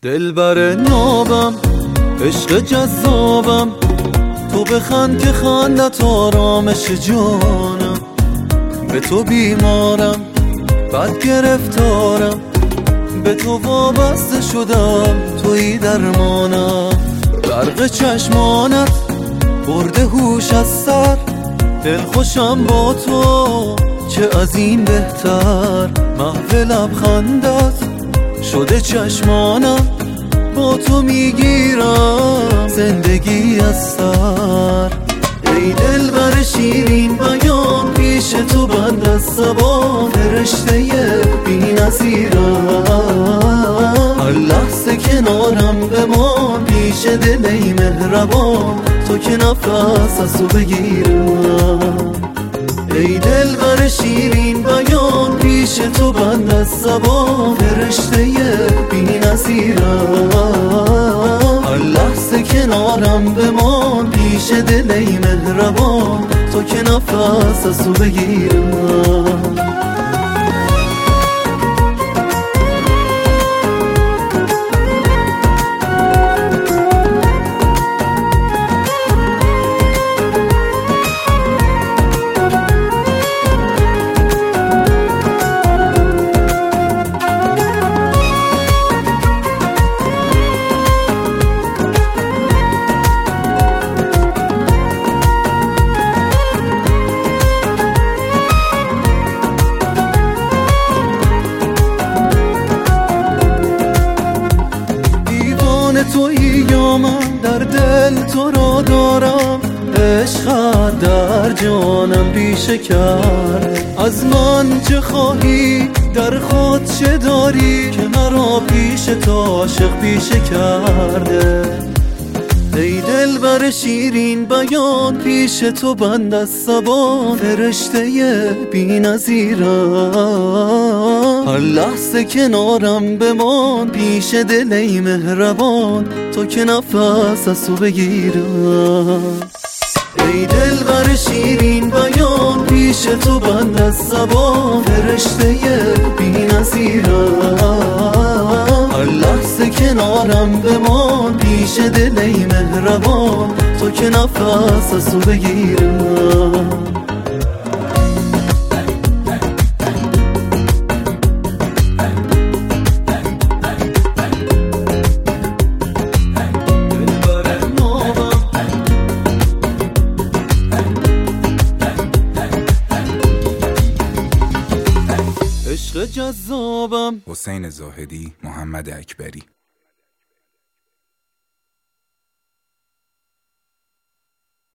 دلبر نابم، عشق جذابم، تو بخند که خندت آرامش جانم. به تو بیمارم، بد گرفتارم، به تو وابسته شدم، تویی درمانم. برق چشمانت برده هوش از سر، دل خوشم با تو، چه از این بهتر. محو لبخندت شده چشمانم، با تو میگیرم زندگی از سر. ای دلبر شیرین بیان، پیش تو بند از زبان، فرشته بی نظیرم. هر لحظه کنارم بمان، پیش دل ای مهربان، تو که نفس از تو بگیرم. ای دلبر شیرین بیان، پیش تو بند از زبان، فرشته بی نظیرم. هر لحظه کنارم بمان، پیش دل ای مهربان، تو که نفس از تو بگیرم. تویی یا من در دل تو را دارم، عشقت در جانم ریشه کرد. از من چه خواهی، در خود چه داری، که مرا پیش تو عاشق پیشه کرده. ای دلبر شیرین بیان، پیش تو بند از زبان، فرشته بی نظیرم. هر لحظه کنارم بمان، پیش دل ای مهربان، تو که نفس از تو بگیرم. ای دلبر شیرین بیان، پیش تو بند از زبان، فرشته بی نظیرم. هر لحظه کنارم بمان، پیش دل ای مهربان، تو که نفس از تو بگیرم. عشق جذابم. حسین زاهدی، محمد اکبری.